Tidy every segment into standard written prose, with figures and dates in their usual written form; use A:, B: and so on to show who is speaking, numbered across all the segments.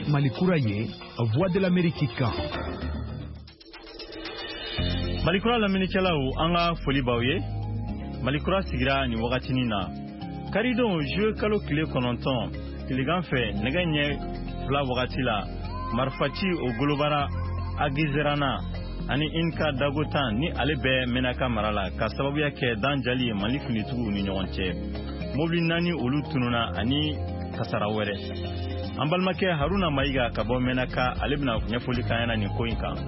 A: Malikura ye Voix de l'Amérique kan.
B: Malikura lamɛnnikɛlaw an ka foli b'aw ye. Malikura sigira ni wagatinin na. Karidon juwe kalo tile 9 tilegan fɛ nɛgɛ ɲɛ 2 wagati la marifaci o golobara Agizerana ani Inka Dagotan ni ale bɛ Menaka mara la ka sababuya kɛ dan jali Mali finitigiw ni ɲɔgɔn cɛ. Mobili 4 olu tununa ani kasara wɛrɛ. An balimakɛ Haruna Mayiga ka bɔ Menaka ale bɛna ɲɛfɔli k'an ɲɛna nin ko in kan.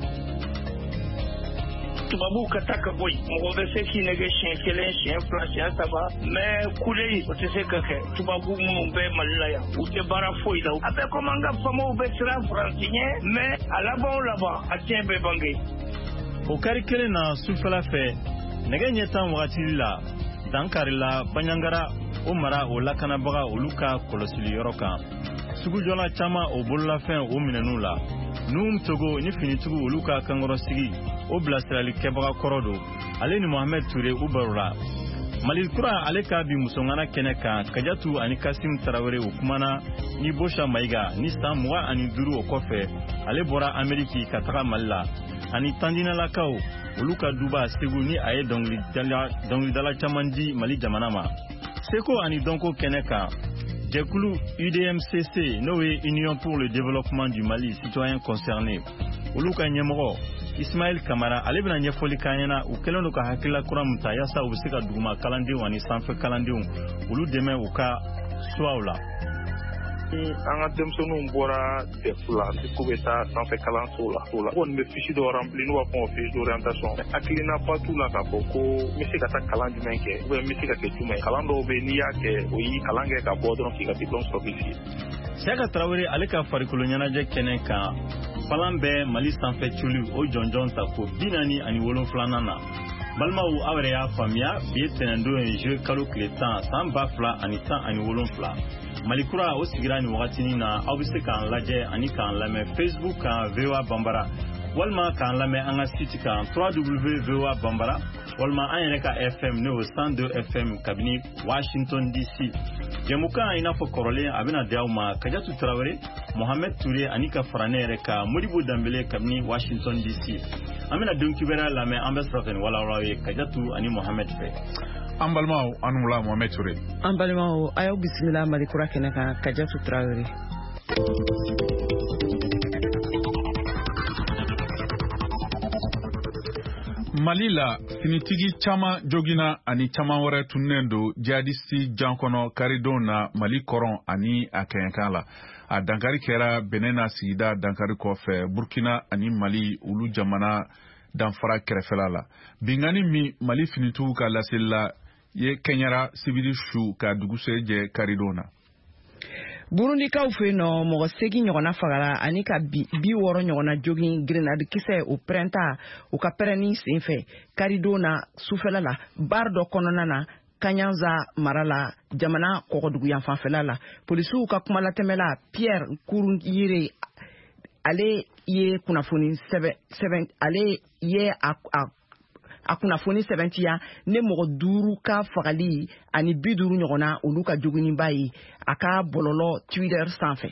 C: Tubabu ka taa ka bɔ yen mɔgɔ bɛ se k'i nɛgɛ siɲɛ 1 siɲɛ 2 siɲɛ 3 mais kule o tɛ se ka kɛ tubabu minnu bɛ Mali la yan u tɛ baara foyi la a bɛ komi an ka famaw bɛ siran Faransi ɲɛ mais a laban a tiɲɛ bɛ bange.
B: O kari kelen na sufɛla fɛ nɛgɛ ɲɛ 10 wagati la dankarila Banyangara o mara o lakanabaga olu ka kɔlɔsili yɔrɔ kan sugujɔla caman o bololafɛn o minɛnu la Num Togo ni finitigiw olu ka kankɔrɔsigi o bilasirali kɛbaga kɔrɔ don ale ni Mohamed Touré u barola Malikura ale ka bi musongana kɛnɛ kan Kajatu ani Kasim Tarawele o kumana ni Bosha Mayiga ni san 25 o kɔfɛ ale bɔra Ameriki ka taga Mali la ani Tandinalakaw olu ka duba Segu ni a ye dɔnkilidala caman di Mali jamana ma Seko ani Donko kɛnɛ kan Jɛkulu UDMCC n'o ye Union pour le développement du Mali citoyen concerné olu ka ɲɛmɔgɔ Ismaël Kamara ale bɛna ɲɛfɔli k'an ɲɛna u kɛlen don ka hakilila kura mun ta yasa u bɛ se ka duguma kalandenw ani sanfɛ kalandenw olu dɛmɛ u ka suwaw la.
C: An ka denmisɛnninw bɔra DEF la ko bɛ taa sanfɛ kalanso la o la ko nin bɛ fiche dɔ remplir n'u b'a fɔ o fiche d'orientation hakilina ba t'u la k'a fɔ ko n bɛ se ka taa kalan jumɛn kɛ ou bien n bɛ se ka kɛ jumɛn kalan dɔw bɛ n'i y'a kɛ o y'i kalan kɛ ka bɔ dɔrɔn k'i ka diplôme sɔrɔ k'i sigi.
B: Seka Tarawele ale ka farikolo ɲɛnajɛ kɛnɛ kan palan bɛ Mali sanfɛ culu o jɔnjɔn ta ko 47nan na balimaw aw yɛrɛ y'a faamuya bi ye tɛnɛndon ye juwe kalo tile 10 san 2017 Malikura o sigira ni wagatinin na aw bɛ se k'an lajɛ ani k'an lamɛn Facebook kan VOA Bambara walima k'an lamɛn an ka site kan www.voa bambara walima an yɛrɛ ka FM n'o 102 FM kabini Washington DC. Jɛmukan i n'a fɔ kɔrɔlen a bɛna di aw ma Kajatu Tarawele, Mohamed Touré ani ka fara ne yɛrɛ ka Modibo Dambele kabini Washington DC. An bɛna donkibɛrɛ lamɛn an bɛ sɔrɔ ka nin walawalaw ye Kajatu ani Mohamed fɛ.
D: An balimaw an wula Mohamed Touré.
E: An balimaw a y'aw bisimila Malikura kɛnɛ kan Kajatu Tarawele.
D: Mali la finitigi caman jogina ani caman wɛrɛ tunnen don jihadisi jankɔnɔ karidon na Mali kɔrɔn ani a kɛɲɛkan la. A dankari kɛra Benin na sigida dankari kɔfɛ Burkina ani Mali olu jamana danfara kɛrɛfɛla la. Bingani min Mali finitigiw ka laseli la ye kɛɲɛra sibiri su ka dugusɛ jɛ karidon na.
E: Burundikaw fɛ nɔ mɔgɔ 8 ɲɔgɔnna fagara ani ka 60 ɲɔgɔnna jogin grenade kisɛ o pɛrɛnta u ka pɛrɛnni senfɛ karidon na sufɛla la bar dɔ kɔnɔna na Kanyanza mara la jamana kɔgɔdugu yanfanfɛla la polisiw ka kumalatɛmɛla Pierre Nkurunziza ale ye kunnafoni sɛbɛn ale ye a kunnafoni sɛbɛntiya ne mɔgɔ 5 ka fagali ani 50 ɲɔgɔnna olu ka jogininba ye a ka bɔlɔlɔ Twitter sanfɛ.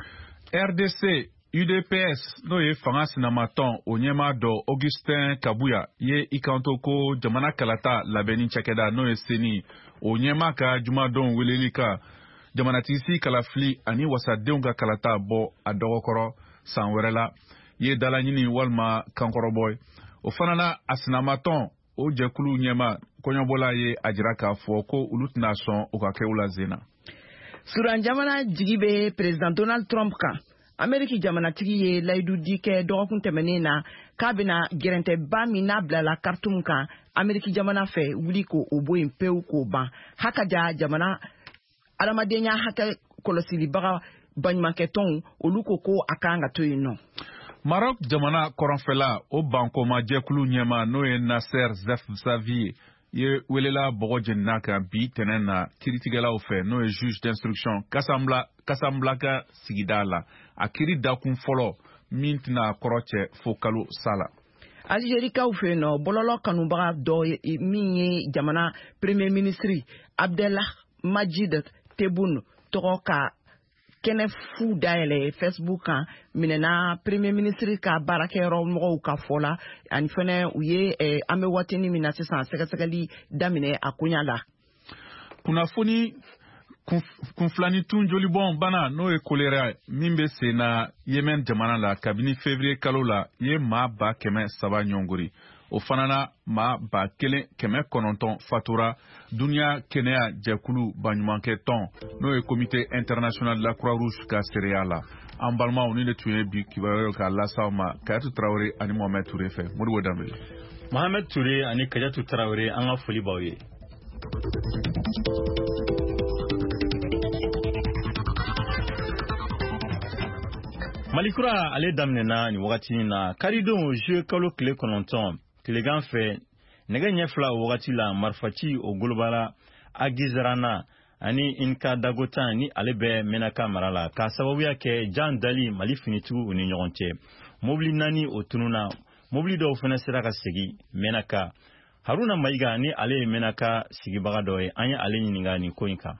D: RDC UDPS n'o ye fanga sinamatɔn o ɲɛma dɔ Augustin Kabuya ye i kanto ko jamana kalata labɛnni cakɛda n'o ye seni o ɲɛma ka jumadon weleli ka jamanatigisi kalafili ani wasadenw ka kalata bɔ a dɔgɔkɔrɔ san wɛrɛ la ye dalaɲini walima kankɔrɔbɔ o fana na a sinamatɔn o jɛkulu ɲɛma kɔɲɔbɔla ye a jira k'a fɔ ko olu tɛna sɔn o ka kɛ u la zena.
E: Sudan jamana jigi bɛ President Donald Trump kan. Ameriki jamanatigi ye layidu di kɛ dɔgɔkun tɛmɛnen na k'a bɛna gɛrɛntɛba min n'a bilala Khartoum kan Ameriki jamana fɛ wuli ko o bɔ yen pewu k'o ban. Hakaja jamana adamadenya hakɛ kɔlɔsilibaga baɲumankɛtɔnw olu ko a kan ka to yen nɔ.
D: Maroc jamana kɔrɔnfɛla o bankoma jɛkulu ɲɛma n'o ye Nasser Zefzavi ye welela bɔgɔ jenina kan bi tɛnɛn na kiritigɛlaw fɛ n'o ye juge d'instruction Kasamblaka sigida la a kiri dakun fɔlɔ min tɛna kɔrɔ cɛ fo kalo sala.
E: Algérikaw fɛ nɔ bɔlɔlɔ kanubaga dɔ min ye jamana premier ministre Abdellah Majid Tebboune tɔgɔ ka kɛnɛ fu dayɛlɛ Facebook kan minɛna premier ministre ka baarakɛyɔrɔ mɔgɔw ka fɔ la ani fɛnɛ u ye an bɛ waatini min na sisan sɛgɛsɛgɛli daminɛ a koɲa la.
D: Kunnafoni kunfilani tun jolibɔn bana n'o ye kolera min bɛ sen na Yemen jamana la kabini février kalo la ye maa 300 ɲɔngori. O fana na maa 1,900 fatura duniya kɛnɛya jɛkulu baɲumankɛ tɔn n'o ye comité international de la Croix-Rouge ka seereya la. An balimaw ni de tun ye bi kibaruyaw ka lasaw ma Kayatu Traoré ani Mohamed Touré fɛ. Modibo Dambele.
B: Mohamed Touré ani Kayatu Traoré an ka foli b'aw ye. Malikura ale daminɛna ni wagati na karidon jeu kalo kile 9 tilegan fɛ nɛgɛ ɲɛfila wagati la marifaci o golobala Agizarana ani Inka Dagotan ni ale bɛ Menaka mara la ka sababuya kɛ Jan Dali Mali finitigiw u ni ɲɔgɔn cɛ. Mobili 4 o tununa mobili dɔw fɛnɛ sera ka segi Menaka. Haruna Maiga ni ale ye Menaka sigibaga dɔ ye an ye ale ɲininka ni ko in kan.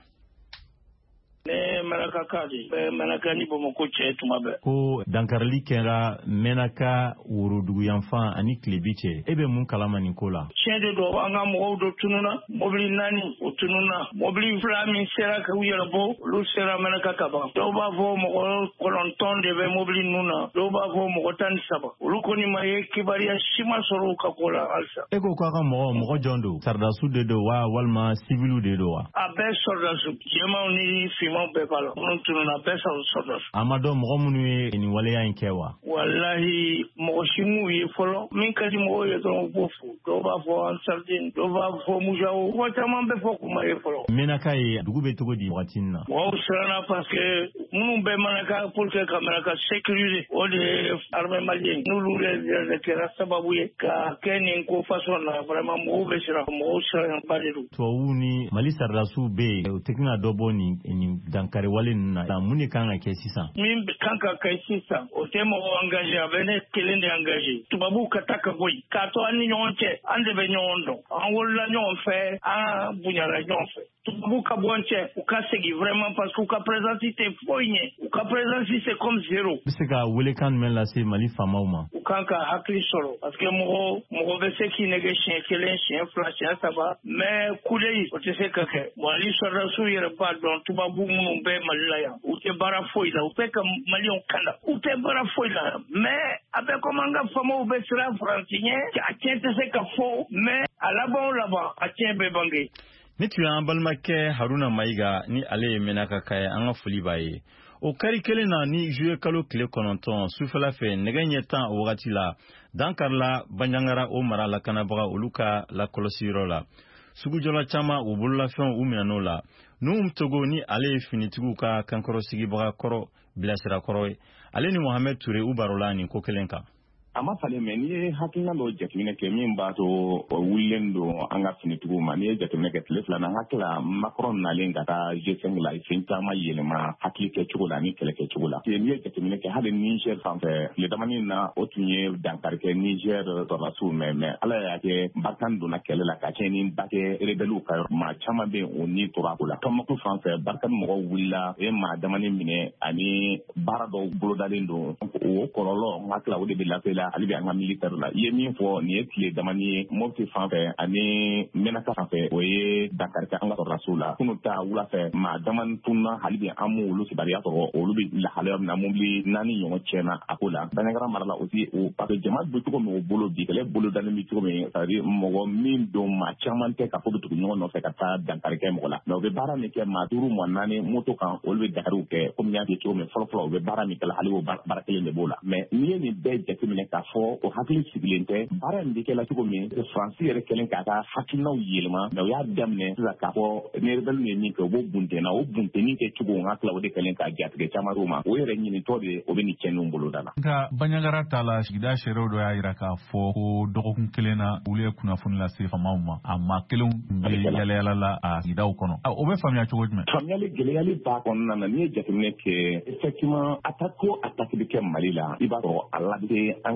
F: Ne Menaka kadi Menaka ni Bamako cɛ tuma bɛɛ
B: ko dankarili kɛra Menaka worodugu yanfan ani Kilebi cɛ e bɛ mun kalama nin ko la?
F: Tiɲɛ de don an ka mɔgɔw dɔ tununa mobili 4 o tununa mobili 2 min sera k'u yɛrɛ bɔ olu sera Menaka ka ban dɔw b'a fɔ mɔgɔ 9 de bɛ mobili ninnu na dɔw b'a fɔ mɔgɔ 13 olu kɔni ma ye kibaruya si ma sɔrɔ u ka ko la halisa.
B: E ko k'a ka mɔgɔ jɔn don? Sardasiw de don wa walima sibiliw de don wa?
F: A bɛɛ sɔrdasiw jɛmanw ni finmanw bɛɛ b'a la minnu tununa bɛɛ sɔrdasiw.
B: A ma dɔn mɔgɔ minnu ye nin waleya in kɛ wa?
F: Walahi mɔgɔ si m'u ye fɔlɔ min ka di mɔgɔw ye dɔrɔn u b'o fo dɔw b'a fɔ Ansardine dɔw b'a fɔ Mujawo mɔgɔ caman bɛ fɔ k'u ma ye fɔlɔ.
B: Menaka ye dugu bɛ cogo di wagati in na?
F: Mɔgɔw siranna parce que minnu bɛ Menaka pour que ka Menaka sécuriser o de ye armée malienne n'olu de kɛra sababu ye ka kɛ nin ko façon na vraiment mɔgɔw bɛ siran mɔgɔw siranba de don.
B: Tubabu ni Mali sardasiw bɛ yen u tɛ kan ka dɔ bɔ nin dankari wale ninnu na mun de kan ka kɛ sisan?
F: Min kan ka kɛ sisan o tɛ mɔgɔ engagé a bɛ ne kelen de engagé tubabuw ka taa ka bɔ yen k'a to an ni ɲɔgɔn cɛ an de bɛ ɲɔgɔn dɔn an wolola ɲɔgɔn fɛ an bonyana ɲɔgɔn fɛ tubabuw ka bɔ an cɛ u ka segin vraiment parce que u ka présence tɛ foyi ɲɛ u ka présence c'est comme zéro.
B: Bɛ se ka welekan jumɛn lase Mali faamaw ma?
F: U kan ka hakili sɔrɔ parce que mɔgɔ bɛ se k'i nɛgɛ siɲɛ 1 siɲɛ 2 siɲɛ 3 mais kuleyi o tɛ se ka kɛ Mali sɔrdasiw yɛrɛ b'a dɔn tubabu minnu bɛ Mali la yan u tɛ baara foyi la u bɛ ka maliyɛnw kanda u tɛ baara foyi la mais a bɛ komi an ka faamaw bɛ siran Faransi ɲɛ a tiɲɛ tɛ se ka fɔ mais a laban a tiɲɛ bɛ bange.
B: Ni tun y'an balimakɛ Haruna Maiga ni ale ye Menaka ka ye an ka foli b'a ye. O kari kelen na ni juillet kalo tile 9 sufɛla fɛ nɛgɛ ɲɛ 10 o wagati la dankarila Banjangara o mara lakanabaga olu ka lakɔlɔsiyɔrɔ la. Sugujɔla caman u bololafɛnw u minɛn'o la. Nuhum Togo ni ale ye finitigiw ka kankɔrɔsigibaga kɔrɔ bilasira kɔrɔ ye. Ale ni Mohamed Touré u barola nin ko kelen kan.
G: A ma falen mɛ n'i ye hakilina dɔ jateminɛ kɛ min b'a to wulilen don an ka finitigiw ma n'i ye jateminɛ kɛ tile 2 nan hakila Macron nalen ka taa G5 la fɛn caman yɛlɛma hakili kɛcogo la ni kɛlɛ kɛcogo la. N'i ye jateminɛ kɛ hali Niger fanfɛ tile damani na o tun ye dankari kɛ Niger sɔrdasiw mais Ala y'a kɛ Barkhane donna kɛlɛ la ka kɛ ni ba kɛ rebelliw ka yɔrɔ maa caman bɛ o ni tora ko la. Tɔnbukutu fanfɛ Barkhane mɔgɔw wulila u ye maa damani minɛ ani baara dɔw bolodalen don o kɔlɔlɔ hakila o de bɛ lase la hali bi an ka militaire la. I ye min fɔ nin ye tile damani ye Mopti fanfɛ ani Menaka fanfɛ o ye dankari kɛ an ka sɔrdasiw la. Kunu ta wula fɛ maa damani tunna hali bi an m'olu olu kibariya sɔrɔ olu bɛ lahalaya min na mobili 4 ɲɔgɔn tiɲɛna a ko la. Banyankara mara la aussi o parce que jama bɛ cogo min o bolo bi kɛlɛ bolo dalen bɛ cogo min c'est à dire mɔgɔ min don maa caman tɛ ka fɔ bɛ tugu ɲɔgɔn nɔfɛ ka taa dankari kɛ mɔgɔ la. Mais u bɛ baara min kɛ maa 5 maa 4 moto kan olu bɛ dakariw kɛ comme n y'a f'i ye cogo min fɔlɔ-fɔlɔ u bɛ baara min kɛ hali o baara kelen de b'o la. Mais n'i ye nin bɛɛ jateminɛ k'a fɔ o hakili sigilen tɛ baara in bɛ kɛ la cogo min Faransi yɛrɛ kɛlen k'a ka hakilinaw yɛlɛma mais u y'a daminɛ sisan k'a fɔ ni rebelle ye min kɛ o b'o buntenna o buntenni kɛ cogo n hakili la o de kɛlen ka jatigɛ caman d'o ma o yɛrɛ ɲinitɔ de o bɛ nin cɛnninw boloda la.
D: Nka Banyankara ta la sigida sariyaw dɔ y'a jira k'a fɔ ko dɔgɔkun kelen na olu ye kunnafoni lase faamaw ma a maa kelenw bɛ yalayala la a sigidaw kɔnɔ o bɛ faamuya cogo jumɛn?
G: Faamuyali gɛlɛyali b'a kɔnɔna na n'i ye jateminɛ kɛ effectivement attaque o attaque bɛ kɛ Mali la i b'a sɔrɔ a la bɛ an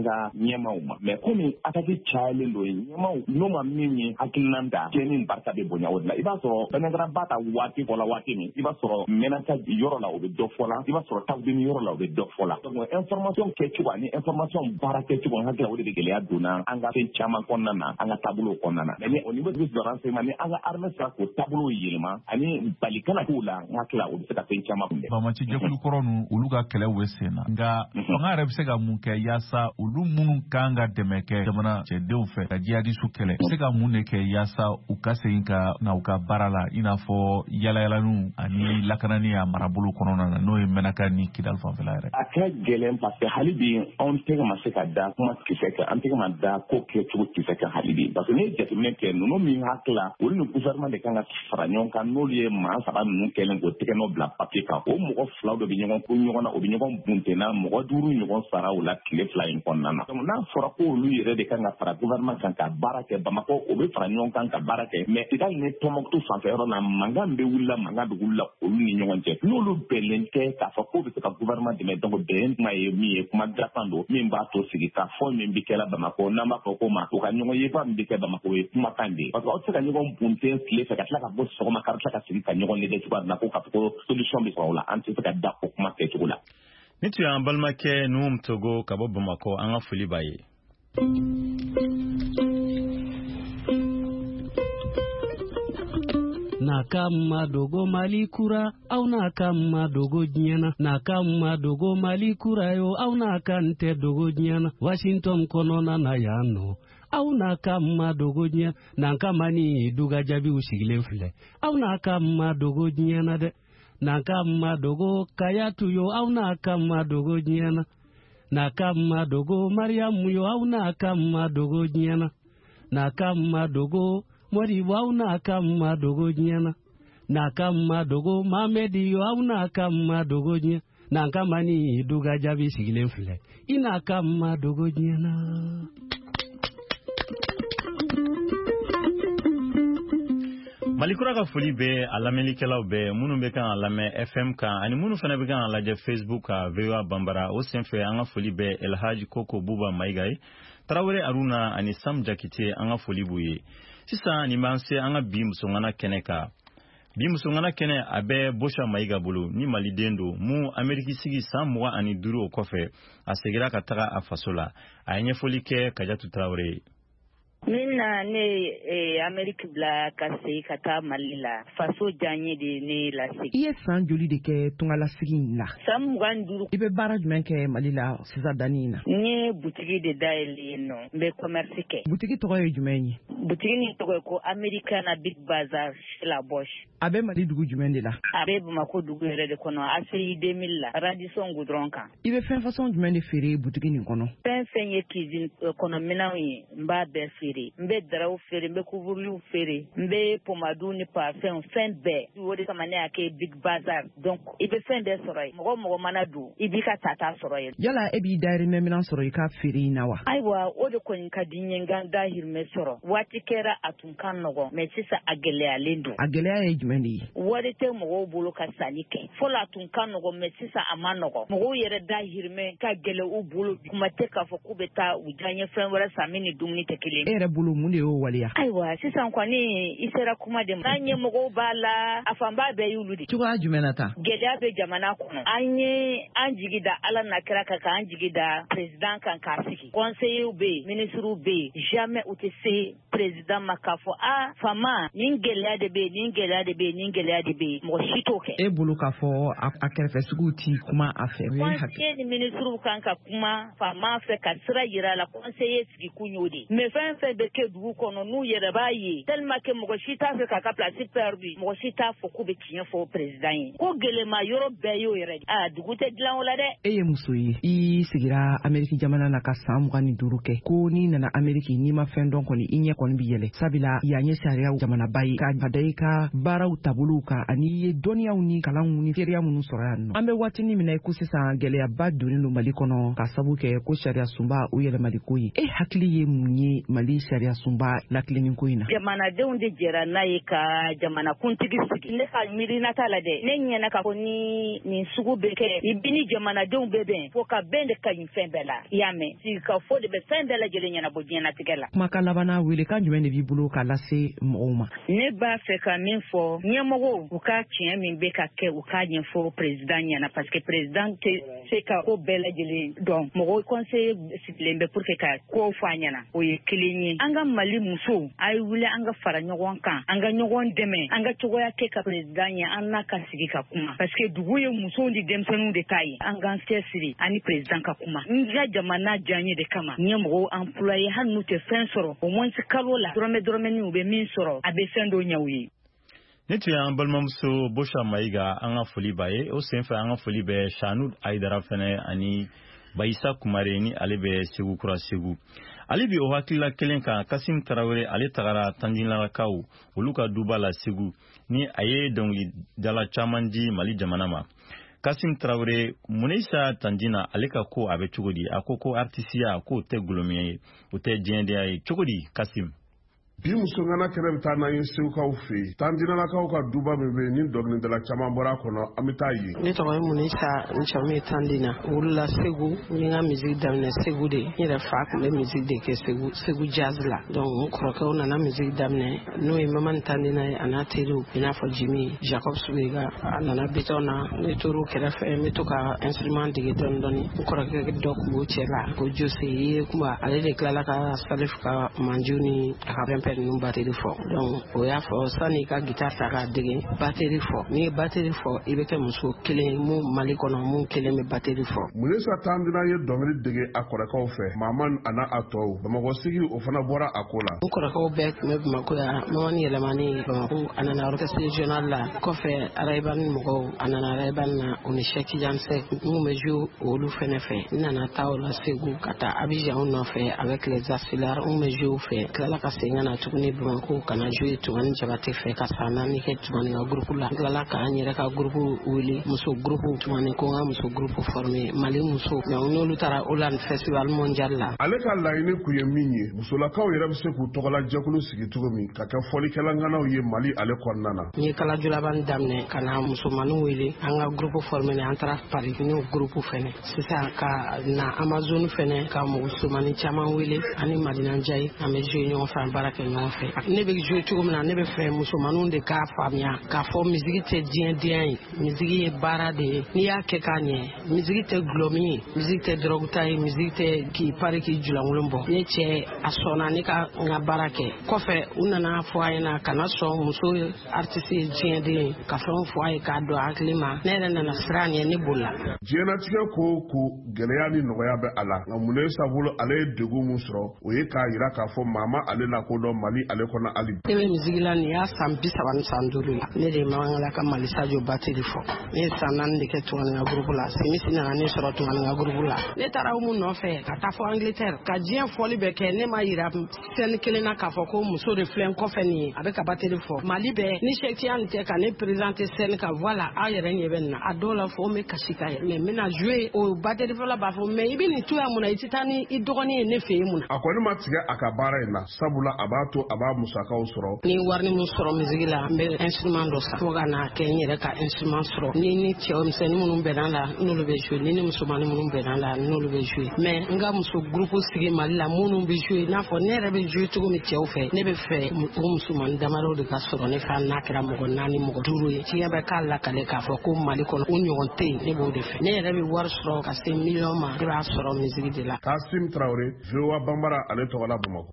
G: anga ɲɛmaw ma mais komi ataki cayalen do ɲɛmaw n'o ma min ye hakilinan da cɛni barika bɛ bonya o de la i b'a sɔrɔ Baɲaŋara ba ta waati fɔla waati min i b'a sɔrɔ mɛnaka yɔrɔ la o bɛ dɔ fɔ la i b'a sɔrɔ tawudeni yɔrɔ la o bɛ dɔ fɔ la donc information kɛcogo ani information baara kɛcogo n hakili la o de bɛ gɛlɛya donna an ka fɛn caman kɔnɔna na an ka taabolow kɔnɔna na mais au niveau du renseignement ni an ka armée sera k'o taabolow yɛlɛma ani bali kana k'u la n hakili la o bɛ se ka fɛn caman kunbɛn.
D: Bamaci jɛkulu kɔrɔ ninnu olu ka kɛlɛ bɛ sen na nka fanga yɛrɛ bɛ se ka mun kɛ yaasa olu minnu kan ka dɛmɛ kɛ jamana cɛdenw fɛ ka jihadisu kɛlɛ bɛ se ka mun de kɛ yaasa u ka segin ka na u ka baara la i n'a fɔ yalayalaniw ani lakanani a marabolo kɔnɔna na n'o ye Mɛnaka ni Kidali fanfɛla yɛrɛ.
G: A kɛ gɛlɛn parce que hali bi anw tɛgɛ ma se ka da kuma kisɛ kɛ an tɛgɛ ma da ko kɛcogo kisɛ kɛ hali bi parce que n'i ye jateminɛ kɛ ninnu min hakili la olu ni gouvernement de kan ka fara ɲɔgɔn kan n'olu ye maa saba ninnu kɛlen k'o tɛgɛ nɔ bila papier kan o mɔgɔ filaw de bɛ ɲɔgɔn ko ɲɔgɔn na o bɛ ɲɔgɔn buntenna mɔgɔ 5 ɲɔgɔn sara o la tile 2 in kɔnɔna na donc n'a fɔra ko olu yɛrɛ de kan ka fara gouvernement kan ka baara kɛ Bamakɔ o bɛ fara ɲɔgɔn kan ka baara kɛ mais Kidali ni Tɔnbukutu fanfɛyɔrɔ la mankan bɛ wulila mankan bɛ wulila olu ni ɲɔgɔn cɛ n'olu bɛnlen tɛ k'a fɔ k'o bɛ se ka gouvernement dɛmɛ donc bɛn kuma ye min ye kuma gansan don min b'a to sigi ka fɔ min bɛ kɛla Bamakɔ n'an b'a fɔ ko ma o ka ɲɔgɔn ye ba min bɛ kɛ Bamakɔ ye kumakan de parce que aw tɛ se ka ɲɔgɔn bunten tile fɛ ka tila ka bɔ sɔgɔma ka tila ka sigi ka ɲɔgɔn lajɛ cogoya min na ko k'a fɔ ko solution bɛ sɔrɔ o la an tɛ se ka da o kuma kɛcogo la.
B: Ni tun y'an balimakɛ Nuhum Togo ka bɔ Bamakɔ an ka foli b'a ye.
H: Nakama dogo Mali kura au nakama dogo diɲɛna nakama dogo Mali kura yo au nakante dogo diɲɛna Washington kɔnɔna na yan nɔ aw nakama dogo diɲɛ nakama ni duga jabiw sigilen filɛ aw nakama dogo diɲɛna dɛ nakama dogo Kayatu yo aw nakama dogo diɲɛna nakama dogo Mariamu yo aw nakama dogo diɲɛna nakama dogo Moribo aw nakama dogo diɲɛna nakama dogo Mamedi yo aw nakama dogo diɲɛ nakama ni duga jabi sigilen filɛ I nakama dogo diɲɛna.
B: Malikura ka foli bɛ a lamɛnnikɛlaw bɛɛ minnu bɛ kan a lamɛn FM kan ani minnu fana bɛ kan a lajɛ Facebook ka VOA Bambara o senfɛ an ka foli bɛ Elhaji Koko Buba Mayiga ye Tarawele Aruna ani Sam Jakite an ka foli b'u ye. Sisan nin b'an se an ka bi musongana kɛnɛ kan. Bi musongana kɛnɛ a bɛ Bosha Mayiga bolo ni Maliden don mun Ameriki sigi san 25 o kɔfɛ a segira ka taga a faso la. A ye ɲɛfɔli kɛ Kajatu Tarawele.
I: Mina ne Ameriki bila ka se ka taa Mali la faso janye de ne lasigi. I ye san joli de kɛ tungalasigi in la? San 25. I bɛ baara jumɛn kɛ Mali la sisan dani in na? N ye butigi de dayɛlɛ yen nɔ n bɛ commerce kɛ. Butigi tɔgɔ ye jumɛn ye? Butigi ni tɔgɔ ye ko Americana Big Bazaar La Boche. A bɛ Mali dugu jumɛn de la? A bɛ Bamako dugu yɛrɛ de kɔnɔ ACI 2000 la Radisson Goudron kan. I bɛ fɛn façon jumɛn de feere butigi nin kɔnɔ? Fɛn fɛn ye cuisine kɔnɔ minɛnw ye n b'a bɛɛ feere. N bɛ daraw feere n bɛ couvre-liw feere n bɛ pomadu ni parfum fɛn bɛɛ o de kama ne y'a kɛ Big Bazaar donc I bɛ fɛn bɛɛ sɔrɔ yen mɔgɔ mana don I b'i ka tata sɔrɔ yen. Yala e b'i dayirimɛ minɛn sɔrɔ I ka feere in na wa? Ayiwa o de kɔni ka di n ye n ka dayirimɛ sɔrɔ waati kɛra a tun ka nɔgɔn mais sisan a gɛlɛyalen don. A gɛlɛya ye jumɛn de ye? Wari tɛ mɔgɔw bolo ka sanni kɛ fɔlɔ a tun ka nɔgɔn mais sisan a ma nɔgɔn mɔgɔw yɛrɛ dayirimɛ ka gɛlɛ u bolo kuma tɛ k'a fɔ k'u bɛ taa u diyaɲɛ fɛn wɛrɛ san min ni dumuni tɛ kelen. E yɛrɛ bolo mun de y'o waleya? Ayiwa sisan kɔni I sera kuma de ma n'an ɲɛmɔgɔw b'a la a fanba bɛɛ y'olu de. Cogoya jumɛn na ta? Gɛlɛya bɛ jamana kɔnɔ an ye an jigi da Ala n'a kira kan k'an jigi da président kan k'a sigi conseillers bɛ yen ministres bɛ yen jamais u tɛ se président ma k'a fɔ fama nin gɛlɛya de bɛ yen nin gɛlɛya de bɛ yen nin gɛlɛya de bɛ yen mɔgɔ si t'o kɛ. E bolo k'a fɔ a kɛrɛfɛsigiw ti kuma a fɛ. Conseillers ni ministres kan ka kuma fama fɛ ka sira yira a la conseillers sigi kun y'o de mais fɛn fɛn bɛ kɛ dugu kɔnɔ n'u yɛrɛ b'a ye tellement que mɔgɔ si t'a fɛ k'a ka place perdu mɔgɔ si t'a fɔ k'u bɛ tiɲɛ fɔ président ye ko gɛlɛma yɔrɔ bɛɛ y'o yɛrɛ de dugu tɛ dilan o la dɛ. E ye muso ye I sigira Ameriki jamana na ka san 25 kɛ ko n'i nana Ameriki n'i ma fɛn dɔn kɔni I ɲɛ kɔni
E: kɔni bi yɛlɛ sabula y'a ɲɛ sariyaw jamanaba ye ka da i ka baaraw taabolow kan ani ye dɔnniyaw ni kalanw ni teriya minnu sɔrɔ yan nɔ an bɛ waatinin min na ko sisan gɛlɛyaba donnen don Mali kɔnɔ ka sabu kɛ ko sariya sunba o yɛlɛmali ko ye e hakili ye mun ye Mali sariya sunba lakilenin ko in na
I: jamanadenw de jɛra n'a ye ka jamanakuntigi sigi ne ka miirina t'a la dɛ ne ɲɛna ka fɔ ni nin sugu bɛ kɛ i bi ni jamanadenw bɛ bɛn fo ka bɛn de ka ɲi fɛn bɛɛ la i y'a mɛn sigi ka fɔ de bɛ fɛn bɛɛ lajɛlen ɲɛnabɔ diɲɛnatigɛ la
E: kumakan labanna welekan jumɛn de b'i bolo k'a lase mɔgɔw ma
I: ne b'a fɛ ka min fɔ ɲɛmɔgɔw u ka tiɲɛ min bɛ ka kɛ u k'a ɲɛfɔ président ɲɛna parce que président tɛ se ka ko bɛɛ lajɛlen dɔn mɔgɔw conseil sigilen bɛ pour que ka ko fɔ a ɲɛna o ye kelen ye an ka Mali musow a ye wuli an ka fara ɲɔgɔn kan an ka ɲɔgɔn dɛmɛ an ka cogoya kɛ ka président ɲɛ an n'a ka sigi ka kuma parce que dugu ye musow ni denmisɛnninw de ta ye an k'an cɛsiri ani président ka kuma n ka jamana diyaɲe de kama ɲɛmɔgɔw employé hali n'u tɛ fɛn sɔrɔ au moins kalo la dɔrɔmɛ u bɛ min sɔrɔ a bɛ fɛn dɔ ɲɛ u ye
B: ne tun y'an balimamuso Bosha Mayiga an ka foli b'a ye o senfɛ an ka foli bɛ Shanud Aidara fɛnɛ ani Bayisa Kumare ni ale bɛ Segu Kura Segu ale bi o hakilila kelen kan Kasim Tarawele ale tagara Tandinlakaw olu ka duba la Segu ni a ye dɔnkili dala caman di Mali jamana ma Kasim Tarawele Munisa Tandina ale ka ko a bɛ cogo di a ko artisiya ko tɛ golomiya ye o tɛ diɲɛdenya ye cogo di Kasim
J: bi musongana kɛnɛ bɛ taa n'an ye segukaw fɛ yen Tandinalakaw ka duba min bɛ yen ni dɔnkilidala caman bɔra a kɔnɔ an bɛ taa ye
K: ne tɔgɔ ye Munisa n jamu ye Tandina wolola Segu n ye n ka musique daminɛ Segu de n yɛrɛ fa tun bɛ musique de kɛ Segu jazz la donc n kɔrɔkɛw nana musique daminɛ n'o ye Mamani Tandina ye a n'a teriw i n'a fɔ Jimi Jacob Suwega a nana Bitɔn na ne tor'u kɛrɛfɛ n bɛ to ka instrument dege dɔɔni dɔɔni n kɔrɔkɛ dɔ tun b'o cɛ la ko Jose ye kuma ale de tilala ka Salif ka manju ni a ka ninnu batterie fɔ donc o y'a fɔ sani ka guitare ta k'a dege batterie fɔ n'i ye batterie fɔ i bɛ kɛ muso kelen mun Mali kɔnɔ mun kelen bɛ batterie fɔ
J: Munisa Tandina ye dɔnkili dege a kɔrɔkɛw fɛ Mamani a n'a a tɔw Bamakɔ sigi o fana bɔra a ko la
K: n kɔrɔkɛw bɛɛ tun bɛ Bamakɔ yan Mamani yɛlɛmani Bamakɔ a nana orchestre régional la kɔfɛ Arayibani mɔgɔw a nana Arayibani na o ni Cheikh Tidiane Seck n kun bɛ jouer olu fɛnɛ fɛ n nana taa o la Segu ka taa Abidjan nɔfɛ avec les Aspilars n kun bɛ jouer u fɛ tilala ka segin ka na tuguni Bamakɔ kana jouer Tumani Jabate fɛ ka san naani kɛ Tumani ka groupe la n tilala k'an yɛrɛ ka groupe wuli muso groupe Tumani ko n ka muso groupe formé Mali muso donc n'olu taara Hollande festival mondial la
J: ale ka laɲini kun ye min ye musolakaw yɛrɛ bɛ se k'u tɔgɔla jɛkulu sigi cogo min ka kɛ fɔlikɛlaŋanaw ye Mali ale kɔnɔna na
K: n ye kalajulabani daminɛ ka na musomaninw wele an ka groupe formé an taara Paris n'o groupe fɛnɛ sisan ka na Amazon fɛnɛ ka musomanin caman wele ani Madina Njayi an bɛ jouer ɲɔgɔn fɛ an baara kɛ ɲɔgɔn fɛ ne bɛ jouer cogo min na ne bɛ fɛ musomaninw de k'a faamuya k'a fɔ musique tɛ diɲɛdenya ye musique ye baara de ye n'i y'a kɛ k'a ɲɛ musique tɛ gulɔmi ye musique tɛ drogue ta ye musique tɛ k'i pari k'i julankolon bɔ ne cɛ a sɔnna ne ka n ka baara kɛ kɔfɛ u nana fɔ a ɲɛna kana sɔn muso artiste ye diɲɛden ye ka fɛnw fɔ a ye k'a don hakili ma ne yɛrɛ nana siran ɲɛ ne bolila
J: diɲɛnatigɛ ko ko gɛlɛya ni nɔgɔya bɛ a la nka mun sabula ale ye degun mun sɔrɔ o ye k'a yira k'a fɔ maa ma ale la kodɔn Mali ale kɔnɔ hali
K: ne bɛ musique la nin y'a san 30 ni san 5 la ne de ye Mamangala ka Mali Sadio batterie fɔ ne ye san 4 de kɛ Tumani ka groupe la Simisi nana ne sɔrɔ Tumani ka groupe la ne taara mun nɔfɛ ka taa fɔ Angleterre ka diɲɛ fɔli bɛ kɛ ne ma yira scène kelen na k'a fɔ ko muso de filɛ n kɔfɛ nin ye a bɛ ka batterie fɔ Mali bɛɛ ni Cheikh Tidiane tɛ ka ne présenter scène kan voilà aw yɛrɛ ɲɛ bɛ nin na a dɔw la fɔ n bɛ kasi ka yɛlɛ mais n bɛna jouer o batterie fɔla b'a fɔ mais i bɛ nin to yan mun na i tɛ taa ni i dɔgɔnin ye ne fɛ yen mun na
J: a kɔni ma tigɛ a ka baara in na sabula a b'a to a b'a musakaw sɔrɔ
K: ni wari min sɔrɔ musique la n bɛ instrument dɔ san fo ka na kɛ n yɛrɛ ka instrument sɔrɔ ni cɛw misɛnnin minnu bɛnna la n'olu bɛ jouer ni musomanin minnu bɛnna la n'olu bɛ jouer mais n ka muso groupe sigi Mali la minnu bɛ jouer n'a fɔ ne yɛrɛ bɛ jouer cogo min cɛw fɛ ne bɛ fɛ o musomanin damadɔ de ka sɔrɔ ne fɛ n'a kɛra mɔgɔ 4 mɔgɔ 5 ye tiɲɛ bɛ k'a lakale k'a fɔ ko Mali kɔnɔ o ɲɔgɔn tɛ yen ne b'o de fɛ ne yɛrɛ bɛ wari sɔrɔ ka se million ma ne b'a sɔrɔ musique de la
J: Kasim Traoré VOA Bambara ale tɔgɔ la Bamakɔ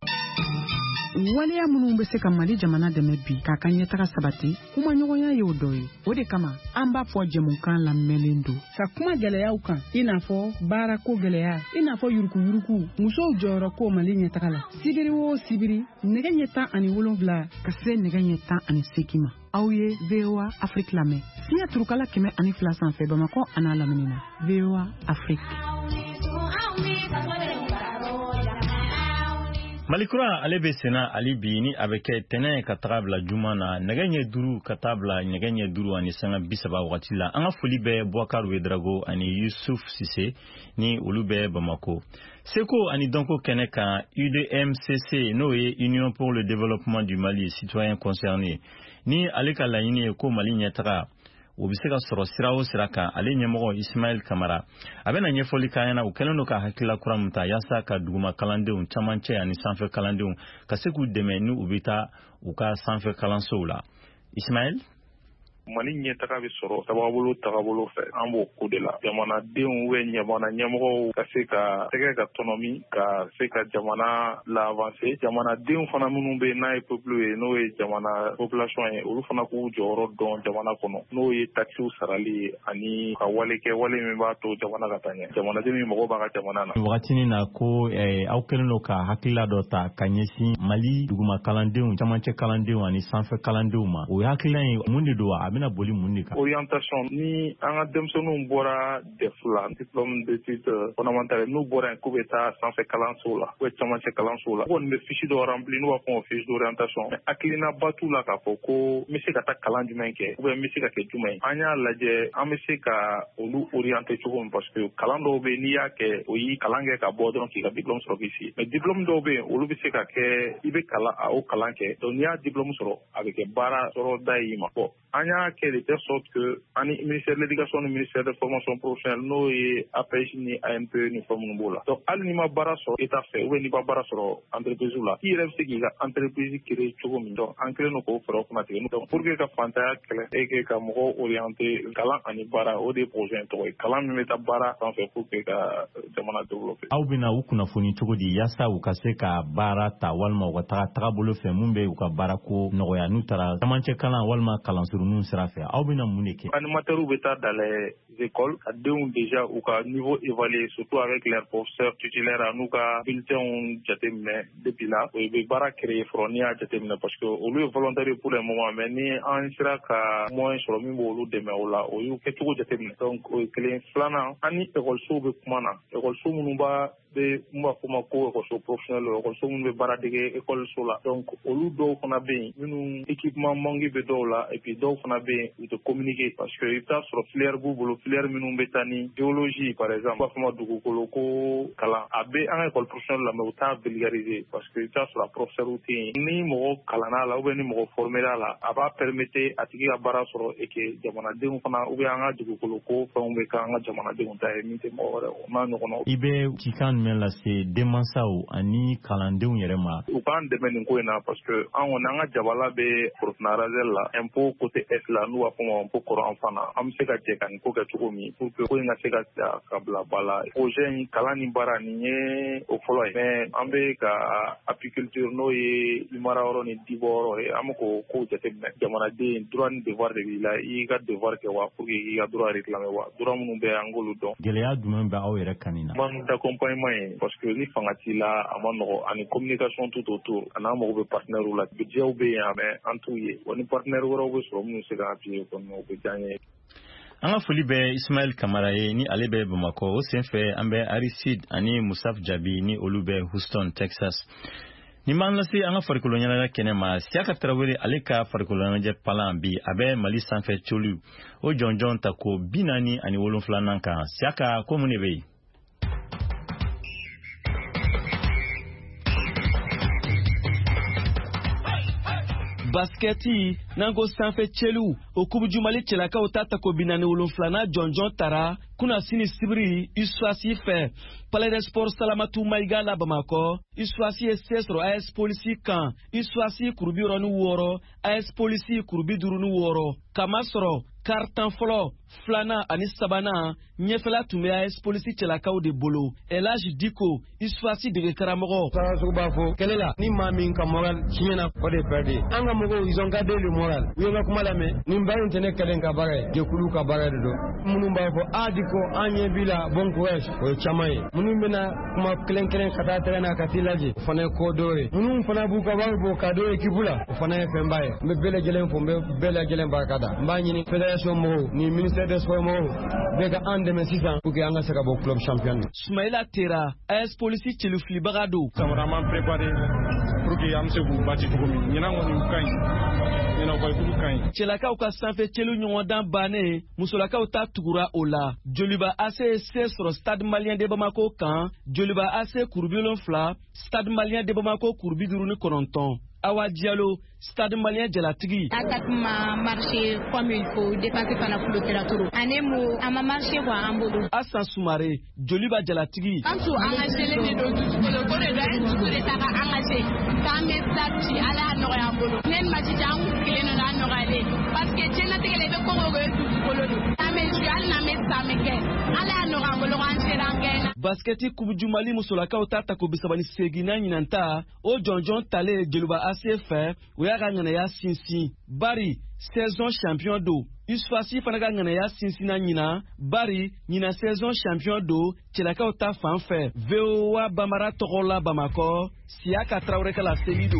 E: waleya minnu bɛ se ka Mali jamana dɛmɛ bi k'a ka ɲɛtaga sabati kuma ɲɔgɔnya ye o dɔ ye o de kama an b'a fɔ jɛmukan lamɛnlen don ka kuma gɛlɛyaw kan i n'a fɔ baarako gɛlɛya i n'a fɔ yuruguyurugu musow jɔyɔrɔ ko Mali ɲɛtaga la sibiri o sibiri nɛgɛ ɲɛ 17 ka se nɛgɛ ɲɛ 18 ma aw ye VOA Afrique lamɛn siɲɛ turukala 102 sanfɛ Bamakɔ a n'a lamini na VOA Afrique
B: Malikura ale be sena ali bini abeke tene katabla jumana naganye duru katabla naganye duru ani sanga bisaba watila anga foli be Boubacar Ouedraogo ani Youssouf Cissé ni Olube Bamako Seko ani donko keneka UDMCC noye Union pour le développement du Mali citoyens concernés ni aleka laini ko Mali nyatara obiseka soro sirawo siraka ale nyemoro Ismail Kamara abena nyefoli kayana ukeleno ka hakila kuramta yasa ka duguma kalandeun chamanche ani sanfe kalandeun kaseku demenu ubita uka sanfe kalansoula Ismail
C: Mali ɲɛtaga bɛ sɔrɔ tagabolo fɛ an b'o ko de la jamanadenw bɛ ɲamana ɲɛmɔgɔw ka se ka tɛgɛ ka tɔnɔmi ka se ka jamana l'avancer jamanadenw fana minnu bɛ n'a ye peuple ye n'o ye jamana population ye olu fana k'u jɔyɔrɔ dɔn jamana kɔnɔ n'o ye taxiw sarali ani ka wale min b'a to jamana ka taa ɲɛ jamanaden min mɔgɔ b'a ka jamana na
B: wagatini na ko aw kɛlen don ka hakilila dɔ ta ka ɲɛsin Mali duguma kalandenw camancɛ kalandenw ani sanfɛ kalandenw ma o hakilila ye mun de don bɛna boli mun de kan
C: orientation ni an ka denmisɛnninw bɔra DEF-la diplôme d'études fondamentales n'u bɔra yen k'u bɛ taa sanfɛ kalanso la ou camancɛ kalanso la kɔni bɛ fiche dɔ remplir n'u b'a fɔ o fiche d'orientation mais hakilinaba t'u la k'a fɔ ko n bɛ se ka taa kalan jumɛn kɛ ou bien n bɛ se ka kɛ jumɛn an y'a lajɛ an bɛ se ka olu orienter cogo min parce que kalan dɔw bɛ yen n'i y'a kɛ o y'i kalan kɛ ka bɔ dɔrɔn k'i ka diplôme sɔrɔ k'i sigi mais diplôme dɔw bɛ yen olu bɛ se ka kɛ i bɛ kalan kɛ donc n'i y'a diplôme sɔrɔ a bɛ kɛ baara sɔrɔ da y'i ma bon an y'a kɛ de telle sorte que ani ministère de l'éducation ni ministère de formation professionnelle n'o ye APEJ ni ANP ni fɛn minnu b'o la donc hali n'i ma baara sɔrɔ état fɛ ou bien n'i ma baara sɔrɔ entreprise la i yɛrɛ bɛ se k'i ka entreprise créer cogo min donc an kɛlen don k'o fɛɛrɛw fana tigɛ donc pour que ka fantanya kɛlɛ et que ka mɔgɔw orienter kalan ani baara o de ye projet in tɔgɔ ye kalan min bɛ taa baara sanfɛ pour que ka jamana développer
B: aw bɛna u kunnafoni cogo di yaasa u ka se ka baara ta walima u ka tagabolo fɛ mun bɛ u ka baara ko nɔgɔya n'u taara camancɛ kalan walima kalansurunw sira fɛ aw bɛna mun de kɛ
C: animateurs bɛ taa dans les écoles ka denw déjà u ka niveau évalué surtout avec leurs professeurs titulaires n'u ka bulletins jateminɛ depuis là o bɛ baara créer fɔlɔ n'i y'a jateminɛ parce que olu ye volontaire pour le moment mais ni an sera ka moyen sɔrɔ min b'olu dɛmɛ o la o y'u kɛcogo jateminɛ donc o ye kelen filanan an ni écolesow bɛ kuma na écoleso minnu b'a fɔ ma ko écoleso professionnel écoleso minnu bɛ baara dege écoleso la donc olu dɔw fana bɛ yen minnu équipement manque bɛ dɔw la et puis dɔw fana bɛ yen u tɛ communiquer parce que i bɛ taa sɔrɔ filière b'u bolo filière minnu bɛ taa ni géologie par exemple b'a fɔ ma dugukolo ko kalan a bɛ an ka école professionnelle la mais u t'a vulgariser parce que i bɛ taa sɔrɔ a professeur tɛ yen ni mɔgɔ kalanna la ou bien ni mɔgɔ formé a la a b'a permettre a tigi ka baara sɔrɔ et que jamanadenw fana ou bien an ka dugukolo ko fɛnw bɛ k'an ka jamanadenw ta ye min tɛ mɔgɔ wɛrɛ o n'a ɲɔgɔnnaw.
B: I bɛ cikan jumɛn lase denmansaw ani kalandenw yɛrɛ ma.
C: U k'an dɛmɛ nin ko in na parce que an kɔni an ka jabala bɛ Burkina Razelle la impôt côté est la n'u b'a fɔ ma impôt kɔrɔ fana an bɛ se ka jɛ ka nin ko kɛ cogo min pour que ko in ka se ka bila ba la projet in kalan ni baara nin ye o fɔlɔ ye mais an bɛ ka apiculture n'o ye mara yɔrɔ ni dibɔ yɔrɔ ye an bɛ k'o ko jateminɛ jamanaden droit ni devoir de b'i la i y'i ka devoir kɛ wa pour que i ka droit réclamer wa droit minnu bɛ an k'olu dɔn.
B: Gɛlɛya jumɛn bɛ aw yɛrɛ kan nin na.
C: manque d'accompagnement ye parce que ni fanga t'i la a ma nɔgɔ ani communication tout autour a n'a mago bɛ partenaires la budgetw bɛ yen mais an t'u ye wa ni partenaires wɛrɛw bɛ sɔrɔ minnu se k'an appuyer kɔni o bɛ diya n ye.
B: An ka foli bɛ Ismail Kamara ye ni ale bɛ Bamako o senfɛ an bɛ Aristide ani Musaf Jabi ni olu bɛ Houston Texas. Ni m'an lase an ka farikolo ɲɛnajɛ kɛnɛ ma Siaka Tarawele ale ka farikolo ɲɛnajɛ palan bi a bɛ Mali sanfɛ colu o jɔnjɔn ta ko 47 kan Siaka ko mun de bɛ yen.
L: Basketi nango sanfɛ celu o kubuju Mali cɛlakaw ta tako 47 jɔnjɔn tara kuna sini sibiri Iswasi fɛ Palais des Sports Salamatu Maïga la Bamako Iswasi ye se sɔrɔ AS Polisi kan Iswasi kurubi 6 AS Polisi kurubi 5 kama sɔrɔ kartan fɔlɔ filanan ani sabanan ɲɛfɛla tun bɛ AS Polisi cɛlakaw de bolo Elage Diko Iswasi dege karamɔgɔ
M: Sarasugu b'a fɔ kɛlɛ la ni maa min ka moral tiɲɛna o de perdre an ka mɔgɔw ils ont gardé le moral u ye n ka kuma lamɛn nin baara in tɛ ne kɛlen ka baara ye jɛkulu ka baara de don minnu b'a fɔ Diko an ɲɛ b'i la bon courage o ye caman ye minnu bɛna kuma kelen kelen ka taa tɛgɛ na ka t'i lajɛ o fana ye ko dɔ ye minnu fana b'u ka wari bɔ ka don équipe la o fana ye fɛnba ye n bɛ bɛɛ lajɛlen fo n bɛ bɛɛ lajɛlen barika da n b'a ɲini fédération mɔgɔw ni ministère palais des sports mo be ka an dɛmɛ sisan pour que an ka se ka bɔ club champion.
L: Soumaïla Tera AS Police Tchelufli Bagado.
N: Cameraman préparé pour que am se ku bati cogo min ɲinan kɔni kaɲi ɲinan kɔlikudu kaɲi.
L: Cɛlakaw ka sanfɛ cɛlu ɲɔgɔndan bannen musolakaw ta tugura o la. Joliba AC se sɔrɔ Stade Malien de Bamako kan. Joliba AC kurubi 7 Stade Malien de Bamako kurubi 59. Awa Diallo Stade Malien Jalatigi.
O: Attaque m'a marché comme il faut, dépasser par la flotteur. Anemo, a marché quoi en boulot.
L: Hassan Soumaré, Joliba Jalatigi.
O: Ansu engagé les deux le bol de tout les taga engagé. Quand mes statuts à la noya boulot. Nen majidang qui est dans la noya parce que j'ai noté que les deux corps du boulot. Amé jual na mes sameke. À la noya boulot en serangena.
L: Basketi Kubujumali Musolaka Otata Kobisabani Segina Ninanta, O John Tale Joliba ACF, Oyaganyana Sinsi, Bari, saison champion d'eau. Usfasi Fanaganyana Sinsina Nina, Bari, Nina saison champion d'eau, Tchelaka Ota Fanfe, VOA Bamara Torola Bamako, Siaka Traoreka la Selido.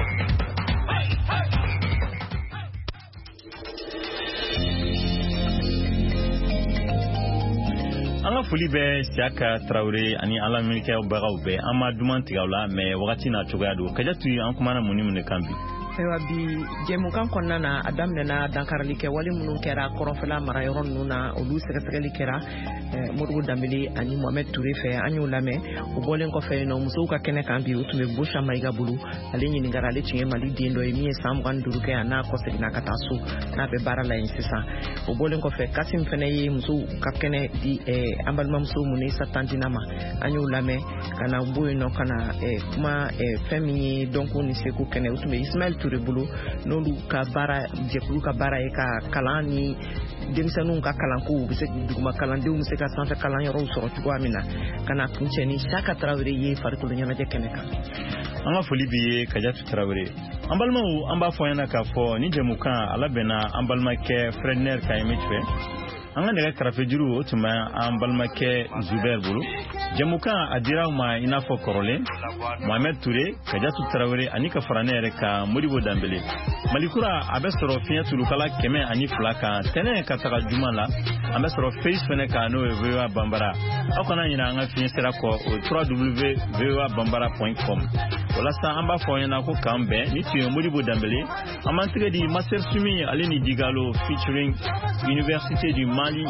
B: An ka foli bɛ Siaka Traoré ani an lamɛnnikɛbagaw bɛɛ an ma duman tigɛ aw la mais wagati n'a cogoya don Kajatu an kumana mun ni mun de kan bi.
E: Ayiwa bi jɛmukan kɔnɔna na a daminɛna dankarili kɛ wale minnu kɛra kɔrɔnfɛla marayɔrɔ ninnu na olu sɛgɛsɛgɛli kɛra Modibo Dambele ani Mohamed Touré fɛ an y'o lamɛn o bɔlen kɔfɛ nɔ musow ka kɛnɛ kan bi o tun bɛ Bosa Mayiga bolo ale ɲininkara ale tun ye Mali den dɔ ye min ye san 25 kɛ yan n'a kɔseginna ka taa so n'a bɛ baara la yen sisan o bɔlen kɔfɛ Kasim fɛnɛ ye musow ka kɛnɛ di an balimamuso Munesa Tantina ma an y'o lamɛn ka na bɔ yen nɔ ka na kuma fɛn min ye dɔnko ni seko kɛnɛ o tun bɛ Ismaël Touré bolo n'olu ka baara jɛkulu ka baara ye ka kalan ni denmisɛnninw ka kalanko bɛ se duguma kalandenw bɛ se ka sanfɛ kalanyɔrɔw sɔrɔ cogoya min na ka na kuncɛ ni Siaka Traoré ye farikolo ɲɛnajɛ kɛnɛ kan.
B: An ka foli b'i ye Kajatu Traoré. An balimaw an b'a fɔ an ɲɛna k'a fɔ ni jɛmukan ala bɛnna an balimakɛ Fredner Kayeme fɛ. An ka nɛgɛ karafe juru o tun bɛ an balimakɛ Zuber bolo. Jɛmukan a dira u ma i n'a fɔ kɔrɔlen Mohamed Touré, Kajatu Traoré ani ka fara ne yɛrɛ kan Modibo Dambele. Malikura a bɛ sɔrɔ fiɲɛ turukala 102 kan tɛnɛ ka taga juma la an bɛ sɔrɔ Face fɛnɛ kan n'o ye VOA Bambara. Aw kana ɲinɛ an ka fiɲɛ sira kɔ o www.voabambara.com. Walasa an b'a fɔ ɲɛna ko k'an bɛn ni tun ye Modibo Dambele an b'an tɛgɛ di Master Sumi ale ni Digalo featuring Université du Mali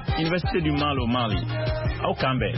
B: au Mali. Au Cambé.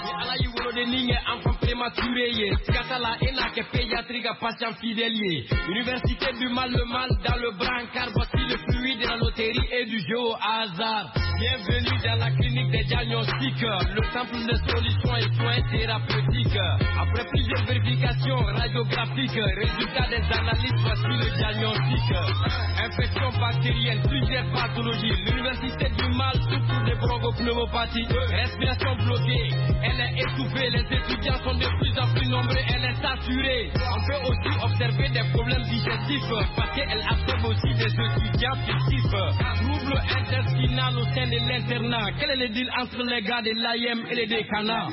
P: Enfant prématuré, Skatala et la pédiatrique à patient fidèle. Université du mal, le mal dans le brancard, voici le fluide de la loterie et du jeu au hasard. Bienvenue dans la clinique des diagnostics, le temple de solutions et soins thérapeutiques. Après plusieurs vérifications radiographiques, résultat des analyses, voici le diagnostic. Infection bactérienne, plusieurs pathologies. L'université du mal souffre des bronchopneumopathies. Respiration bloquée, elle est étouffée. Les étudiants sont de plus en plus nombreux, elle est saturée. On peut aussi observer des problèmes digestifs parce qu'elle absorbe aussi des étudiants fictifs. Trouble intestinal au sein de l'internat. Quel est le deal entre les gars de l'AIM et les décanats?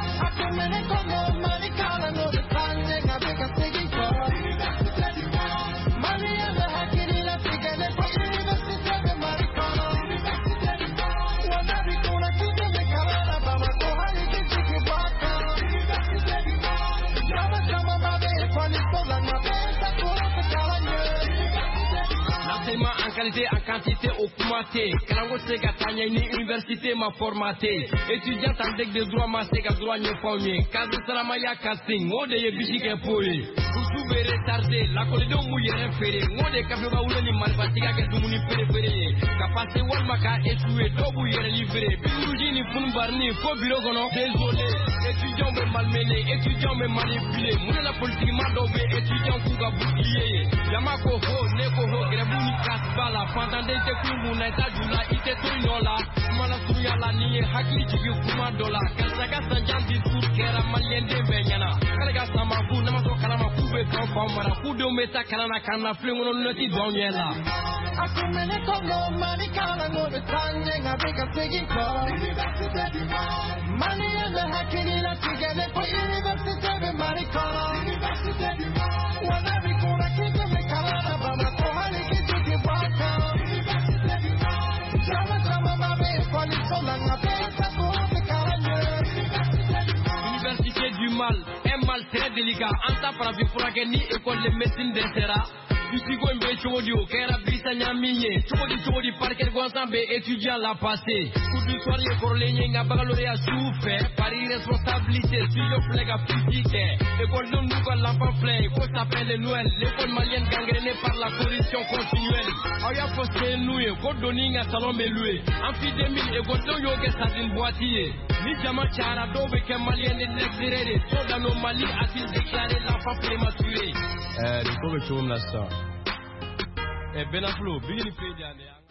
P: En qualité, en quantité augmentée. Kalango Sega Tanya, une université m'a formaté. Étudiant en deck de droit, ma Sega droit, n'y a Kazi Salamaya casting, mode de bichique impolé. Vous pouvez retarder, la colline mouillée référée. Mode de Kabeba Oulani Malbatiga, que tout le monde préféré. Capacé Walmaka échoué, Tobu est livré. Biroujini, Funbarni, Faux Birogono, désolé. Étudiants me malmenés, étudiants me manipulés. Mouna politique m'a dobé, étudiants Kouga bouclier. Yamako Ho, Neko Ho, Grebouni Kasbala. Pendant des écoutes, Naita Jula, Ite Torinola. Mana Suyala, Niye, Hakli Chigu, Kuma Dola. Kazaga Sanjan, Discours, Kera, Malien de Benyana. Kalaga Samafu, Namaso Kalama, Kube, Kamara, Kudo Meta, Kalana, Kana, Flingon, Noti, Donyela. Akumene Kongo, Manikala, no, the Tanding, I think I'm taking call. Money and the hacking, let's together for University of Maricona. When every corner keeps a Kalana, Bama, Kohani, Kitty, Baka. Jama, Jama, Africa, anta parabi furake ni école de médecine d'Estera. Bisigo mbe chodio, kera bisa nyamiye. Chodi parker gonsambe étudiant la passé. Coup du soir ye korlenye nga bagalore a souffre. Pari responsabilité, studio flega physique. École de nous quand l'enfant flé, qu'on s'appelle Noël. L'école malienne gangrénée par la corruption continuelle. Aya posté noué, qu'on donne à salon meloué. Amphidémie, école de yoga sadine boîtier. Ni jama chara dobe ke malien de l'extérieur. Tout dans nos Mali a-t-il déclaré l'enfant prématuré?
Q: Le pauvre chum la ça.
P: Benaflo, bigini pédiane.